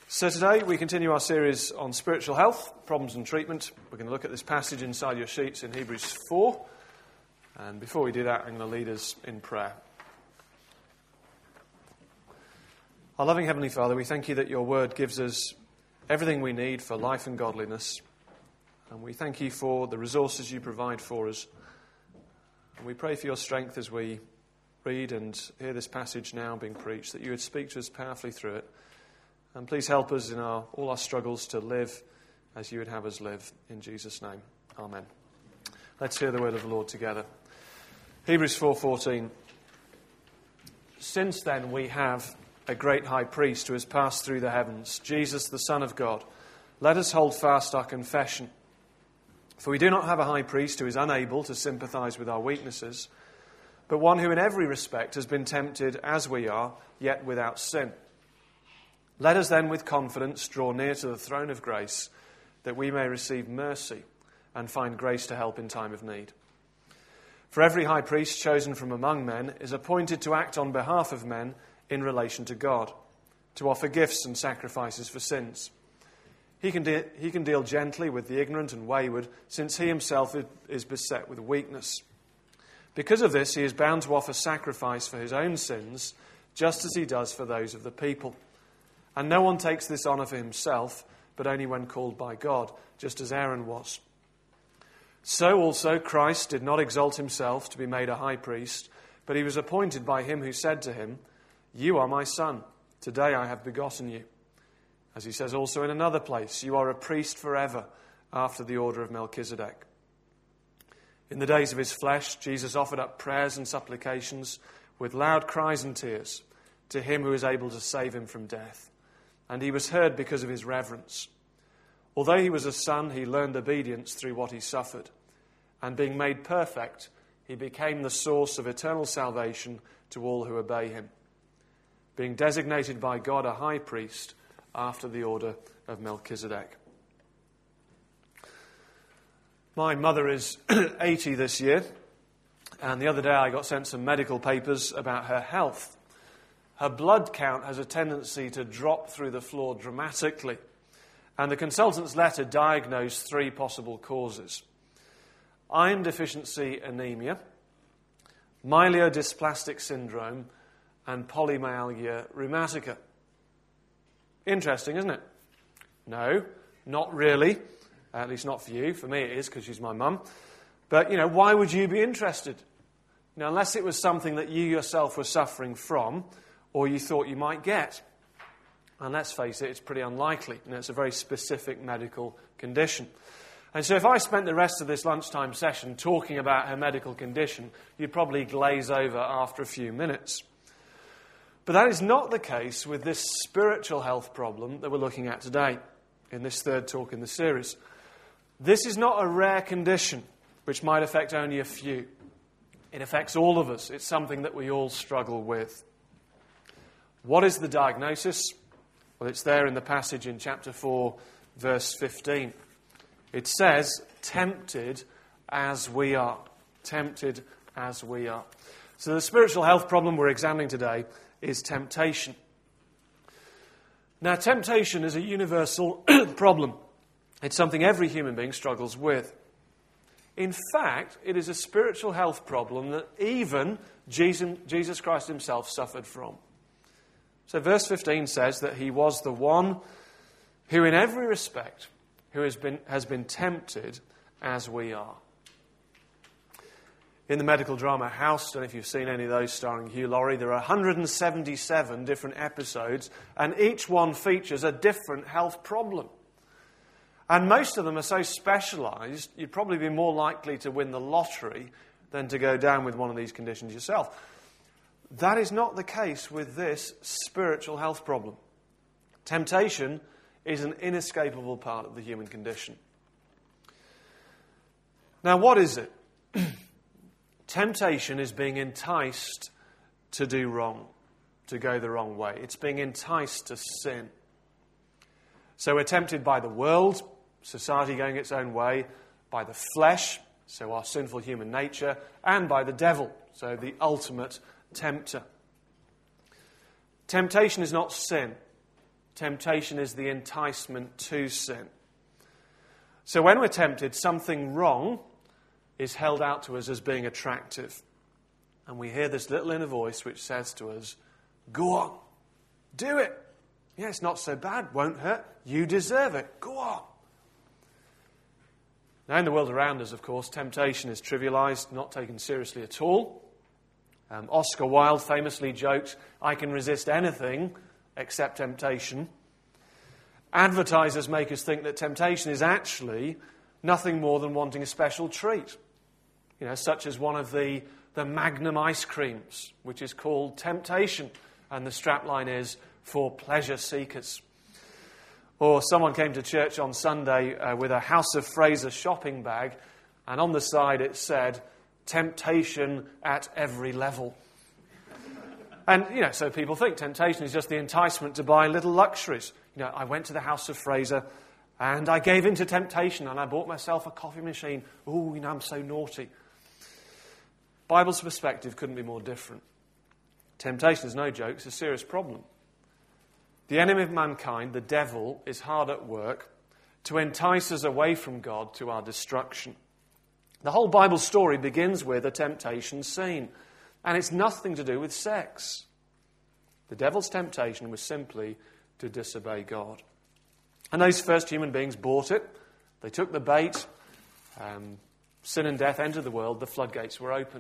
So today we continue our series on spiritual health, problems and treatment. We're going to look at this passage inside your sheets in Hebrews 4. And before we do that, I'm going to lead us in prayer. Our loving Heavenly Father, we thank you that your word gives us everything we need for life and godliness. And we thank you for the resources you provide for us. And we pray for your strength as we read and hear this passage now being preached, that you would speak to us powerfully through it. And please help us in all our struggles to live as you would have us live. In Jesus' name, amen. Let's hear the word of the Lord together. Hebrews 4:14. Since then we have a great high priest who has passed through the heavens, Jesus the Son of God. Let us hold fast our confession. For we do not have a high priest who is unable to sympathize with our weaknesses, but one who in every respect has been tempted as we are, yet without sin. Let us then with confidence draw near to the throne of grace, that we may receive mercy and find grace to help in time of need. For every high priest chosen from among men is appointed to act on behalf of men in relation to God, to offer gifts and sacrifices for sins. He can deal gently with the ignorant and wayward, since he himself is beset with weakness. Because of this, he is bound to offer sacrifice for his own sins, just as he does for those of the people. And no one takes this honour for himself, but only when called by God, just as Aaron was. So also Christ did not exalt himself to be made a high priest, but he was appointed by him who said to him, "You are my son, today I have begotten you." As he says also in another place, "You are a priest forever, after the order of Melchizedek." In the days of his flesh, Jesus offered up prayers and supplications with loud cries and tears to him who is able to save him from death. And he was heard because of his reverence. Although he was a son, he learned obedience through what he suffered. And being made perfect, he became the source of eternal salvation to all who obey him, being designated by God a high priest after the order of Melchizedek. My mother is 80 this year, and the other day I got sent some medical papers about her health. Her blood count has a tendency to drop through the floor dramatically, and the consultant's letter diagnosed 3 possible causes: iron deficiency anemia, myelodysplastic syndrome, and polymyalgia rheumatica. Interesting, isn't it? No, not really. At least not for you. For me it is, because she's my mum. But, why would you be interested? Unless it was something that you yourself were suffering from, or you thought you might get. And let's face it, it's pretty unlikely. It's a very specific medical condition. And so if I spent the rest of this lunchtime session talking about her medical condition, you'd probably glaze over after a few minutes. But that is not the case with this spiritual health problem that we're looking at today, in this third talk in the series. This is not a rare condition which might affect only a few. It affects all of us. It's something that we all struggle with. What is the diagnosis? Well, it's there in the passage in chapter 4, verse 15. It says, tempted as we are. Tempted as we are. So the spiritual health problem we're examining today is temptation. Now, temptation is a universal problem. It's something every human being struggles with. In fact, it is a spiritual health problem that even Jesus Christ himself suffered from. So verse 15 says that he was the one who in every respect who has been tempted as we are. In the medical drama House, I don't know if you've seen any of those starring Hugh Laurie, there are 177 different episodes, and each one features a different health problem. And most of them are so specialised, you'd probably be more likely to win the lottery than to go down with one of these conditions yourself. That is not the case with this spiritual health problem. Temptation is an inescapable part of the human condition. Now, what is it? Temptation is being enticed to do wrong, to go the wrong way. It's being enticed to sin. So we're tempted by the world, society going its own way, by the flesh, so our sinful human nature, and by the devil, so the ultimate tempter. Temptation is not sin. Temptation is the enticement to sin. So when we're tempted, something wrong is held out to us as being attractive. And we hear this little inner voice which says to us, go on, do it. Yeah, it's not so bad, won't hurt. You deserve it. Go on. Now, in the world around us, of course, temptation is trivialized, not taken seriously at all. Oscar Wilde famously joked, I can resist anything except temptation. Advertisers make us think that temptation is actually nothing more than wanting a special treat. Such as one of the Magnum ice creams, which is called Temptation. And the strapline is, for pleasure seekers. Or someone came to church on Sunday with a House of Fraser shopping bag, and on the side it said, temptation at every level. And, so people think temptation is just the enticement to buy little luxuries. I went to the House of Fraser and I gave in to temptation and I bought myself a coffee machine. Oh, I'm so naughty. Bible's perspective couldn't be more different. Temptation is no joke, it's a serious problem. The enemy of mankind, the devil, is hard at work to entice us away from God to our destruction. The whole Bible story begins with a temptation scene, and it's nothing to do with sex. The devil's temptation was simply to disobey God. And those first human beings bought it. They took the bait. Sin and death entered the world. The floodgates were opened.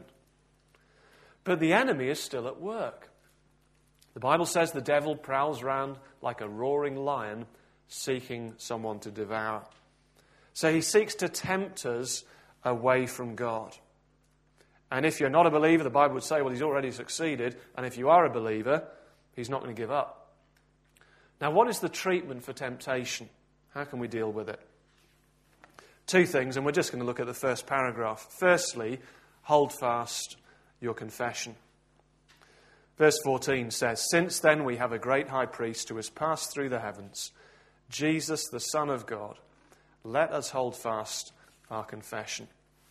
But the enemy is still at work. The Bible says the devil prowls around like a roaring lion, seeking someone to devour. So he seeks to tempt us away from God. And if you're not a believer, the Bible would say, well, he's already succeeded. And if you are a believer, he's not going to give up. Now, what is the treatment for temptation? How can we deal with it? Two things, and we're just going to look at the first paragraph. Firstly, hold fast your confession. Verse 14 says, since then we have a great high priest who has passed through the heavens, Jesus, the Son of God. Let us hold fast our confession.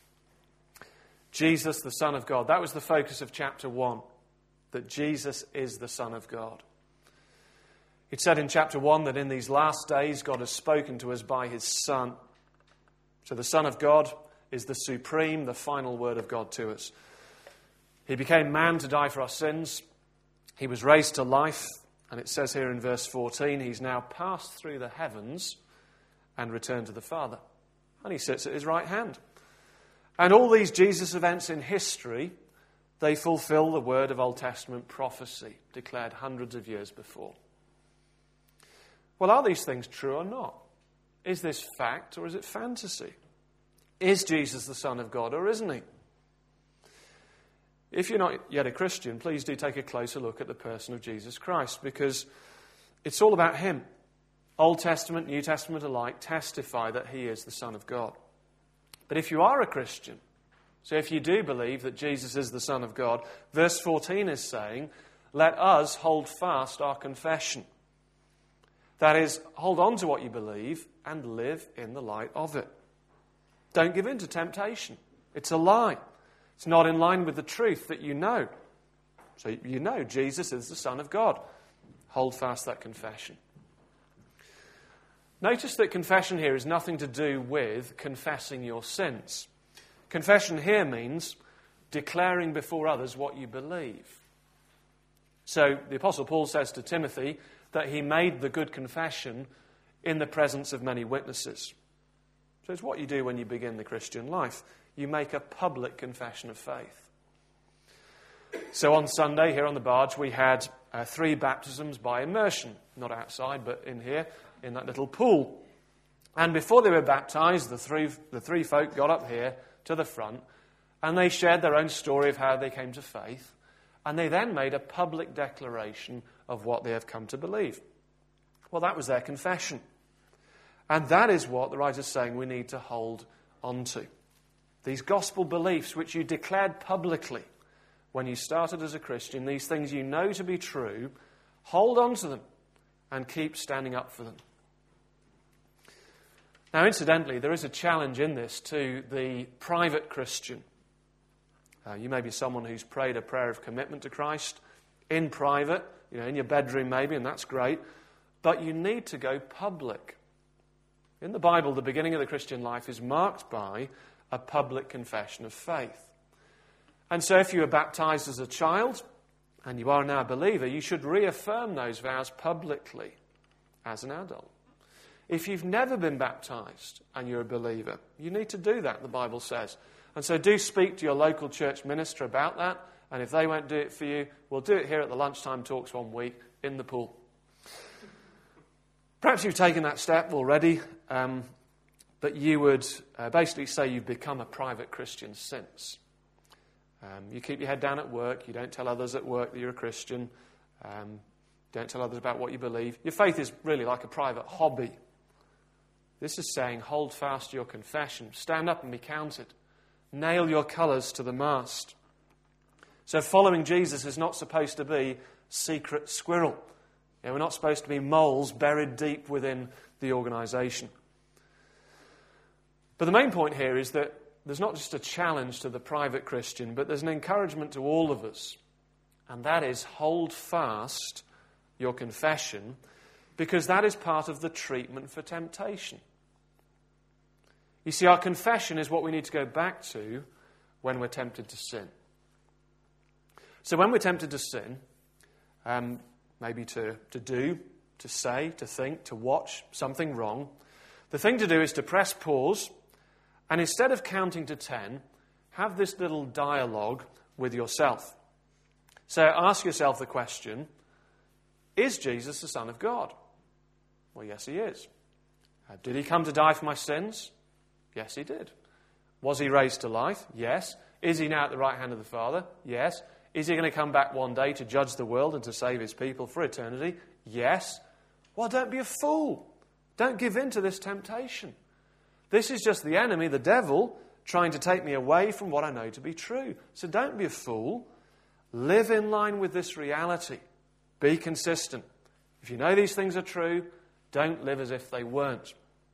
Jesus, the Son of God. That was the focus of chapter 1, that Jesus is the Son of God. It said in chapter 1 that in these last days God has spoken to us by his Son. So the Son of God is the supreme, the final word of God to us. He became man to die for our sins. He was raised to life. And it says here in verse 14, he's now passed through the heavens and returned to the Father. And he sits at his right hand. And all these Jesus events in history, they fulfill the word of Old Testament prophecy declared hundreds of years before. Well, are these things true or not? Is this fact or is it fantasy? Is Jesus the Son of God or isn't he? If you're not yet a Christian, please do take a closer look at the person of Jesus Christ, because it's all about him. Old Testament, New Testament alike testify that he is the Son of God. But if you are a Christian, so if you do believe that Jesus is the Son of God, verse 14 is saying, let us hold fast our confession. That is, hold on to what you believe and live in the light of it. Don't give in to temptation. It's a lie. It's not in line with the truth that you know. So you know Jesus is the Son of God. Hold fast that confession. Notice that confession here is nothing to do with confessing your sins. Confession here means declaring before others what you believe. So the Apostle Paul says to Timothy that he made the good confession in the presence of many witnesses. So it's what you do when you begin the Christian life. You make a public confession of faith. So on Sunday, here on the barge, we had 3 baptisms by immersion. Not outside, but in here, in that little pool. And before they were baptized, the three folk got up here to the front, and they shared their own story of how they came to faith. And they then made a public declaration of what they have come to believe. Well, that was their confession. And that is what the writer's saying we need to hold on to. These gospel beliefs which you declared publicly when you started as a Christian, these things you know to be true, hold on to them and keep standing up for them. Now, incidentally, there is a challenge in this to the private Christian. You may be someone who's prayed a prayer of commitment to Christ in private, in your bedroom maybe, and that's great. but you need to go public. In the Bible, the beginning of the Christian life is marked by a public confession of faith. And so if you were baptized as a child, and you are now a believer, you should reaffirm those vows publicly as an adult. If you've never been baptized and you're a believer, you need to do that, the Bible says. And so do speak to your local church minister about that. And if they won't do it for you, we'll do it here at the lunchtime talks one week in the pool. Perhaps you've taken that step already, but you would basically say you've become a private Christian since. You keep your head down at work. You don't tell others at work that you're a Christian. Don't tell others about what you believe. Your faith is really like a private hobby. This is saying, hold fast to your confession. Stand up and be counted. Nail your colours to the mast. So following Jesus is not supposed to be secret squirrel. We're not supposed to be moles buried deep within the organisation. But the main point here is that there's not just a challenge to the private Christian, but there's an encouragement to all of us. And that is, hold fast your confession, because that is part of the treatment for temptation. You see, our confession is what we need to go back to when we're tempted to sin. So when we're tempted to sin, maybe to do, to say, to think, to watch something wrong, the thing to do is to press pause, and instead of counting to 10, have this little dialogue with yourself. So ask yourself the question, is Jesus the Son of God? Well, yes, he is. Did he come to die for my sins? Yes, he did. Was he raised to life? Yes. Is he now at the right hand of the Father? Yes. Is he going to come back one day to judge the world and to save his people for eternity? Yes. Well, don't be a fool. Don't give in to this temptation. This is just the enemy, the devil, trying to take me away from what I know to be true. So don't be a fool. Live in line with this reality. Be consistent. If you know these things are true, don't live as if they weren't.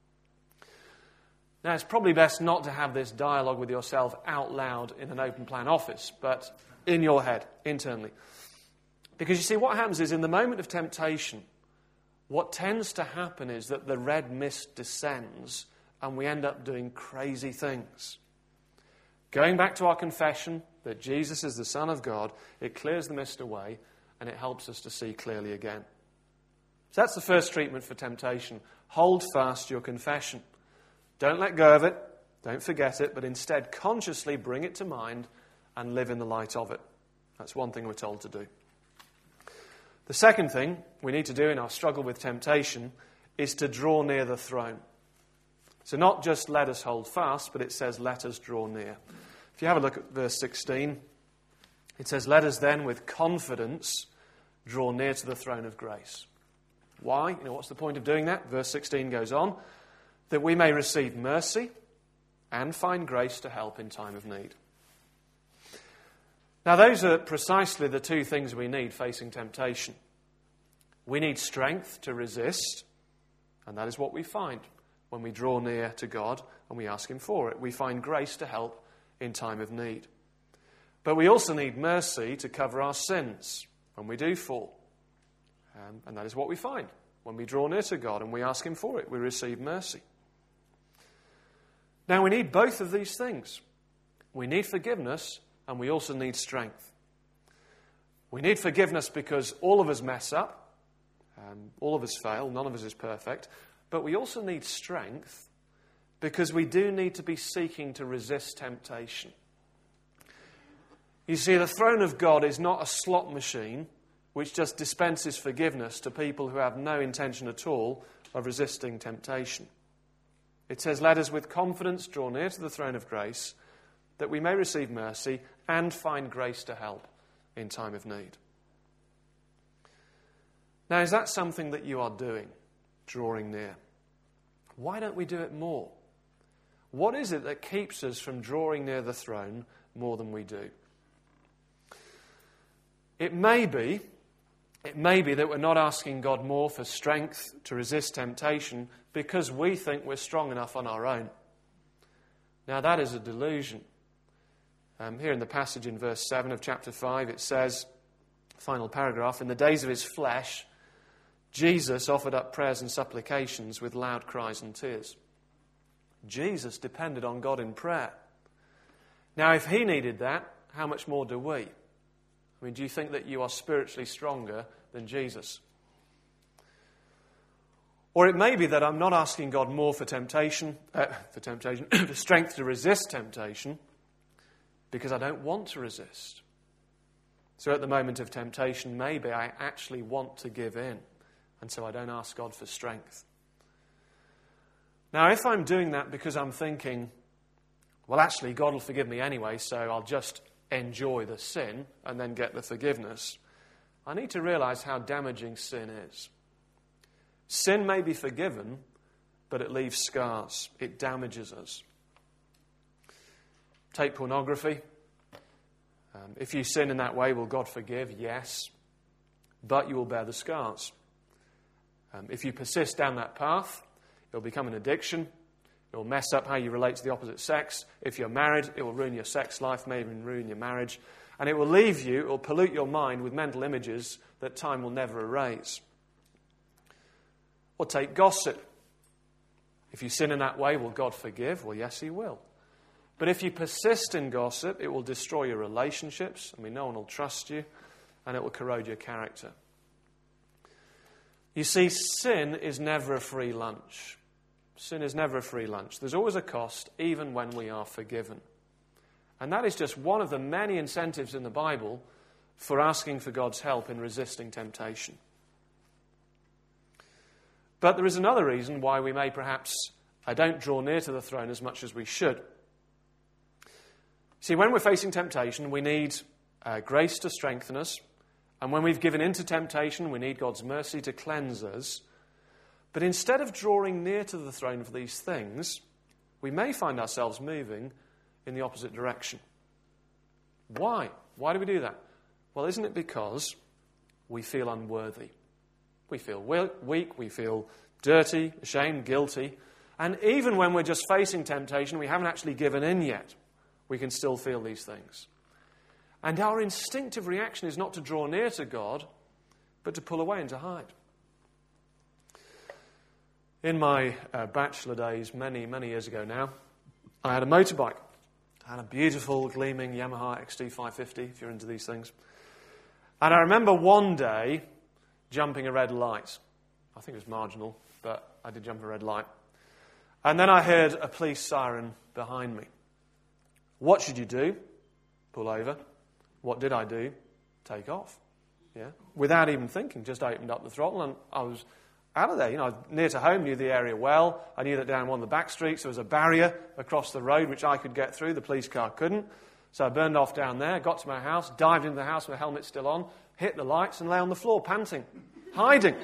Now, it's probably best not to have this dialogue with yourself out loud in an open plan office, but in your head, internally. Because you see, what happens is, in the moment of temptation, what tends to happen is that the red mist descends and we end up doing crazy things. Going back to our confession that Jesus is the Son of God, it clears the mist away and it helps us to see clearly again. So that's the first treatment for temptation. Hold fast your confession. Don't let go of it, don't forget it, but instead consciously bring it to mind and live in the light of it. That's one thing we're told to do. The second thing we need to do in our struggle with temptation is to draw near the throne. So not just let us hold fast, but it says let us draw near. If you have a look at verse 16, it says, let us then with confidence draw near to the throne of grace. Why? What's the point of doing that? Verse 16 goes on, that we may receive mercy and find grace to help in time of need. Now, those are precisely the two things we need facing temptation. We need strength to resist, and that is what we find when we draw near to God and we ask him for it. We find grace to help in time of need. But we also need mercy to cover our sins when we do fall. And that is what we find. When we draw near to God and we ask him for it, we receive mercy. Now, we need both of these things. We need forgiveness, and we also need strength. We need forgiveness because all of us mess up. All of us fail. None of us is perfect. But we also need strength because we do need to be seeking to resist temptation. You see, the throne of God is not a slot machine which just dispenses forgiveness to people who have no intention at all of resisting temptation. It says, let us with confidence draw near to the throne of grace, that we may receive mercy and find grace to help in time of need. Now, is that something that you are doing, drawing near? Why don't we do it more? What is it that keeps us from drawing near the throne more than we do? It may be that we're not asking God more for strength to resist temptation because we think we're strong enough on our own. Now, that is a delusion. Here in the passage in verse 7 of chapter 5, it says, final paragraph, in the days of his flesh, Jesus offered up prayers and supplications with loud cries and tears. Jesus depended on God in prayer. Now, if he needed that, how much more do we? I mean, do you think that you are spiritually stronger than Jesus? Or it may be that I'm not asking God more for for strength to resist temptation, because I don't want to resist. So at the moment of temptation, maybe I actually want to give in, and so I don't ask God for strength. Now, if I'm doing that because I'm thinking, well, actually, God will forgive me anyway, so I'll just enjoy the sin and then get the forgiveness, I need to realize how damaging sin is. Sin may be forgiven, but it leaves scars. It damages us. Take pornography. If you sin in that way, will God forgive? Yes. But you will bear the scars. If you persist down that path, it will become an addiction. It will mess up how you relate to the opposite sex. If you're married, it will ruin your sex life, maybe even ruin your marriage. And it will leave you, it will pollute your mind with mental images that time will never erase. Or take gossip. If you sin in that way, will God forgive? Well, yes, he will. But if you persist in gossip, it will destroy your relationships. I mean, no one will trust you, and it will corrode your character. You see, sin is never a free lunch. Sin is never a free lunch. There's always a cost, even when we are forgiven. And that is just one of the many incentives in the Bible for asking for God's help in resisting temptation. But there is another reason why we may perhaps don't draw near to the throne as much as we should. See, when we're facing temptation, we need grace to strengthen us. And when we've given in to temptation, we need God's mercy to cleanse us. But instead of drawing near to the throne for these things, we may find ourselves moving in the opposite direction. Why? Why do we do that? Well, isn't it because we feel unworthy? We feel weak, we feel dirty, ashamed, guilty. And even when we're just facing temptation, we haven't actually given in yet. We can still feel these things. And our instinctive reaction is not to draw near to God, but to pull away and to hide. In my bachelor days, many, many years ago now, I had a motorbike. I had a beautiful, gleaming Yamaha XT550, if you're into these things. And I remember one day jumping a red light. I think it was marginal, but I did jump a red light. And then I heard a police siren behind me. What should you do? Pull over. What did I do? Take off. Yeah, without even thinking, just opened up the throttle and I was out of there. You know, I was near to home, knew the area well. I knew that down one of the back streets there was a barrier across the road which I could get through. The police car couldn't. So I burned off down there, got to my house, dived into the house with the helmet still on, hit the lights and lay on the floor panting, hiding.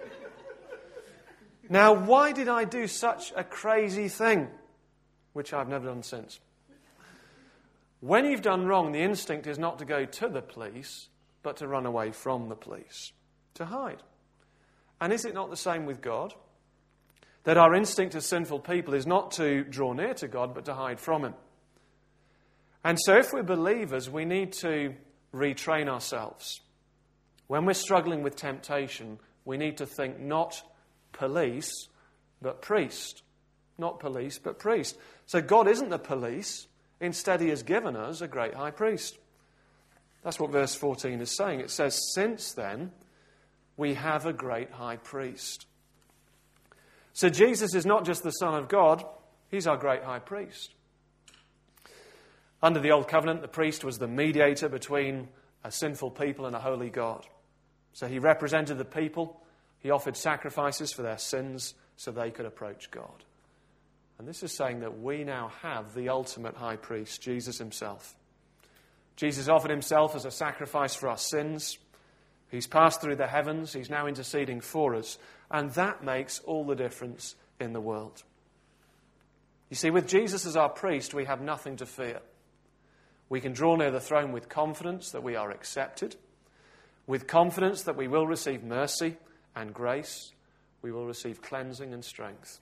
Now, why did I do such a crazy thing, which I've never done since? When you've done wrong, the instinct is not to go to the police, but to run away from the police, to hide. And is it not the same with God? That our instinct as sinful people is not to draw near to God, but to hide from him. And so if we're believers, we need to retrain ourselves. When we're struggling with temptation, we need to think not police, but priest. Not police, but priest. So God isn't the police. Instead, he has given us a great high priest. That's what verse 14 is saying. It says, since then, we have a great high priest. So Jesus is not just the Son of God, he's our great high priest. Under the Old Covenant, the priest was the mediator between a sinful people and a holy God. So he represented the people. He offered sacrifices for their sins so they could approach God. And this is saying that we now have the ultimate high priest, Jesus himself. Jesus offered himself as a sacrifice for our sins. He's passed through the heavens. He's now interceding for us. And that makes all the difference in the world. You see, with Jesus as our priest, we have nothing to fear. We can draw near the throne with confidence that we are accepted, with confidence that we will receive mercy and grace. We will receive cleansing and strength.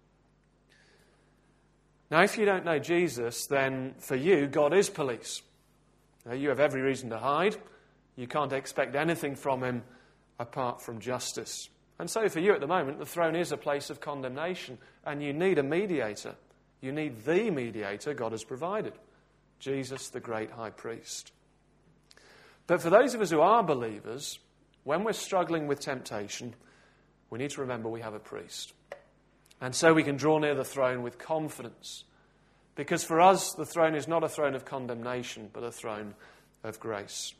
Now, if you don't know Jesus, then for you, God is police. Now, you have every reason to hide. You can't expect anything from him apart from justice. And so for you at the moment, the throne is a place of condemnation, and you need a mediator. You need the mediator God has provided, Jesus, the great high priest. But for those of us who are believers, when we're struggling with temptation, we need to remember we have a priest. And so we can draw near the throne with confidence. Because for us, the throne is not a throne of condemnation, but a throne of grace.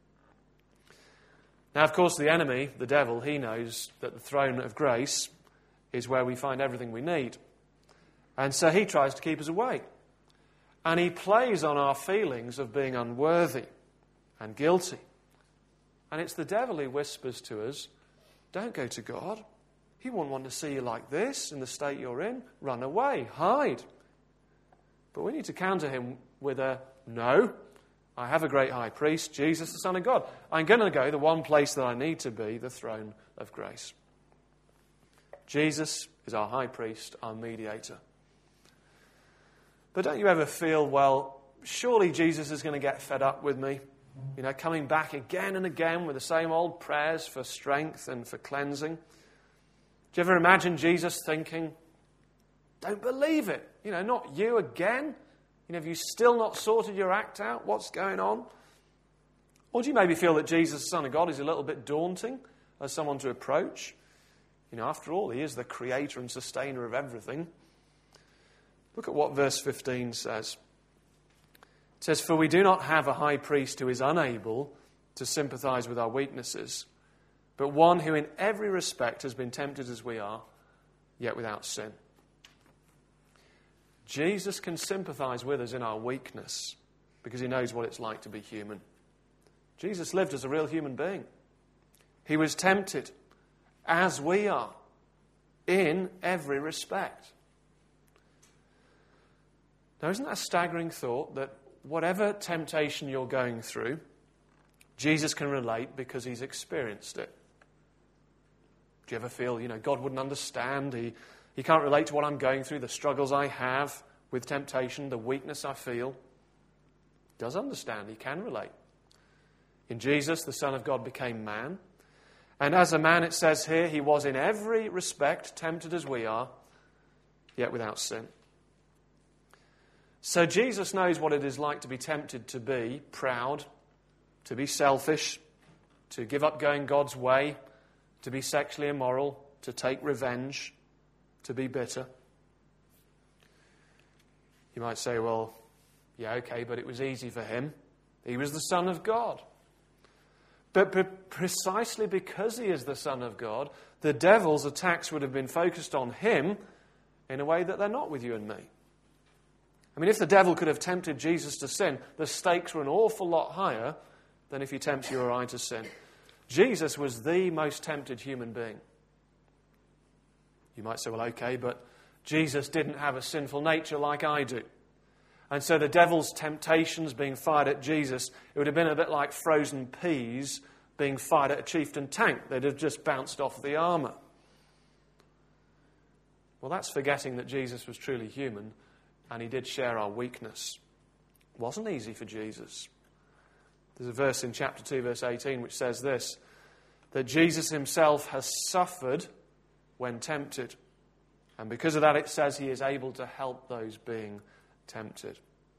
Now, of course, the enemy, the devil, he knows that the throne of grace is where we find everything we need. And so he tries to keep us away. And he plays on our feelings of being unworthy and guilty. And it's the devil who whispers to us, don't go to God. He won't want to see you like this, in the state you're in. Run away, hide. But we need to counter him with a, no, I have a great high priest, Jesus, the Son of God. I'm going to go the one place that I need to be, the throne of grace. Jesus is our high priest, our mediator. But don't you ever feel, well, surely Jesus is going to get fed up with me? You know, coming back again and again with the same old prayers for strength and for cleansing. Do you ever imagine Jesus thinking, don't believe it? You know, not you again? You know, have you still not sorted your act out? What's going on? Or do you maybe feel that Jesus, the Son of God, is a little bit daunting as someone to approach? You know, after all, he is the creator and sustainer of everything. Look at what verse 15 says. It says, for we do not have a high priest who is unable to sympathize with our weaknesses, but one who in every respect has been tempted as we are, yet without sin. Jesus can sympathize with us in our weakness because he knows what it's like to be human. Jesus lived as a real human being. He was tempted as we are in every respect. Now, isn't that a staggering thought that whatever temptation you're going through, Jesus can relate because he's experienced it? Do you ever feel, God wouldn't understand? He can't relate to what I'm going through, the struggles I have with temptation, the weakness I feel. He does understand. He can relate. In Jesus, the Son of God became man. And as a man, it says here, he was in every respect tempted as we are, yet without sin. So Jesus knows what it is like to be tempted to be proud, to be selfish, to give up going God's way, to be sexually immoral, to take revenge, to be bitter. You might say, well, yeah, okay, but it was easy for him. He was the Son of God. But precisely because he is the Son of God, the devil's attacks would have been focused on him in a way that they're not with you and me. I mean, if the devil could have tempted Jesus to sin, the stakes were an awful lot higher than if he tempts you or I to sin. Jesus was the most tempted human being. You might say, well, okay, but Jesus didn't have a sinful nature like I do. And so the devil's temptations being fired at Jesus, it would have been a bit like frozen peas being fired at a chieftain tank. They'd have just bounced off the armour. Well, that's forgetting that Jesus was truly human and he did share our weakness. It wasn't easy for Jesus. There's a verse in chapter 2, verse 18, which says this, that Jesus himself has suffered when tempted. And because of that, it says he is able to help those being tempted.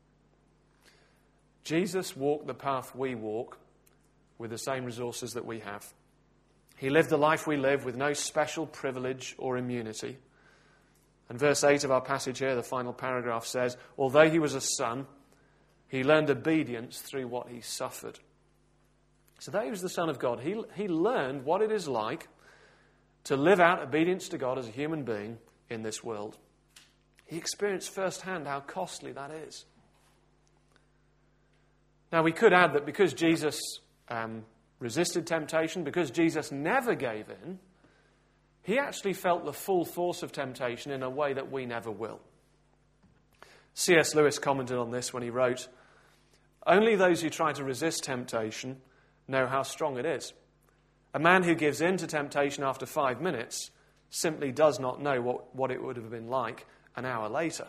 Jesus walked the path we walk with the same resources that we have. He lived the life we live with no special privilege or immunity. And verse 8 of our passage here, the final paragraph says, although he was a son, he learned obedience through what he suffered. So that he was the Son of God. He learned what it is like to live out obedience to God as a human being in this world. He experienced firsthand how costly that is. Now, we could add that because Jesus resisted temptation, because Jesus never gave in, he actually felt the full force of temptation in a way that we never will. C.S. Lewis commented on this when he wrote, only those who try to resist temptation know how strong it is. A man who gives in to temptation after 5 minutes simply does not know what it would have been like an hour later.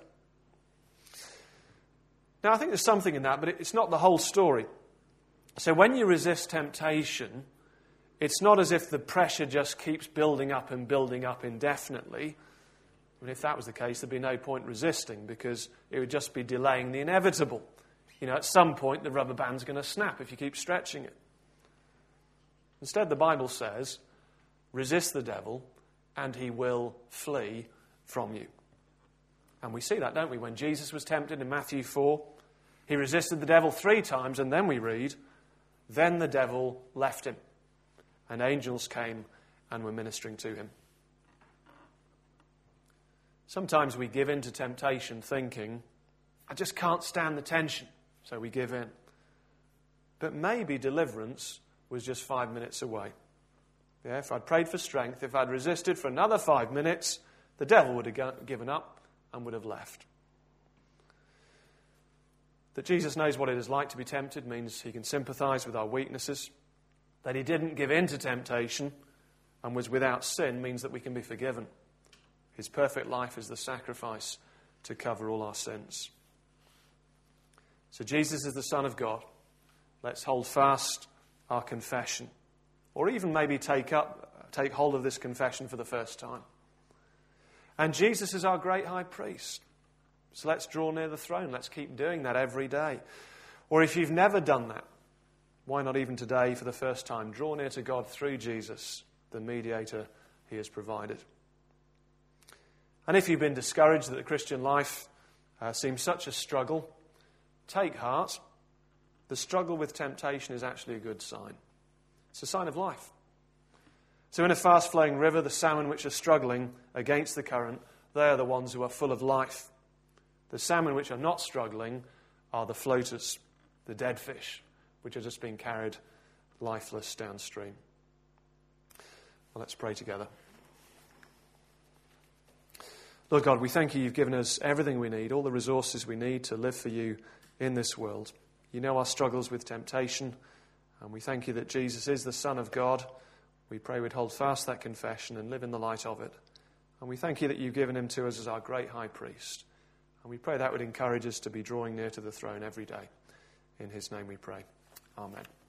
Now, I think there's something in that, but it's not the whole story. So when you resist temptation, it's not as if the pressure just keeps building up indefinitely. I mean, if that was the case, there'd be no point resisting, because it would just be delaying the inevitable. At some point, the rubber band's going to snap if you keep stretching it. Instead, the Bible says, resist the devil, and he will flee from you. And we see that, don't we? When Jesus was tempted in Matthew 4, he resisted the devil 3 times, and then we read, then the devil left him, and angels came and were ministering to him. Sometimes we give in to temptation thinking, I just can't stand the tension, so we give in. But maybe deliverance was just 5 minutes away. Yeah, if I'd prayed for strength, if I'd resisted for another 5 minutes, the devil would have given up and would have left. That Jesus knows what it is like to be tempted means he can sympathize with our weaknesses. That he didn't give in to temptation and was without sin means that we can be forgiven. His perfect life is the sacrifice to cover all our sins. So Jesus is the Son of God. Let's hold fast our confession. Or even maybe take hold of this confession for the first time. And Jesus is our great high priest. So let's draw near the throne. Let's keep doing that every day. Or if you've never done that, why not even today for the first time? Draw near to God through Jesus, the mediator he has provided. And if you've been discouraged that the Christian life seems such a struggle, take heart. The struggle with temptation is actually a good sign. It's a sign of life. So in a fast-flowing river, the salmon which are struggling against the current, they are the ones who are full of life. The salmon which are not struggling are the floaters, the dead fish, which are just being carried lifeless downstream. Well, let's pray together. Lord God, we thank you. You've given us everything we need, all the resources we need to live for you in this world. You know our struggles with temptation, and we thank you that Jesus is the Son of God. We pray we'd hold fast that confession and live in the light of it. And we thank you that you've given him to us as our great high priest. And we pray that would encourage us to be drawing near to the throne every day. In his name we pray. Amen.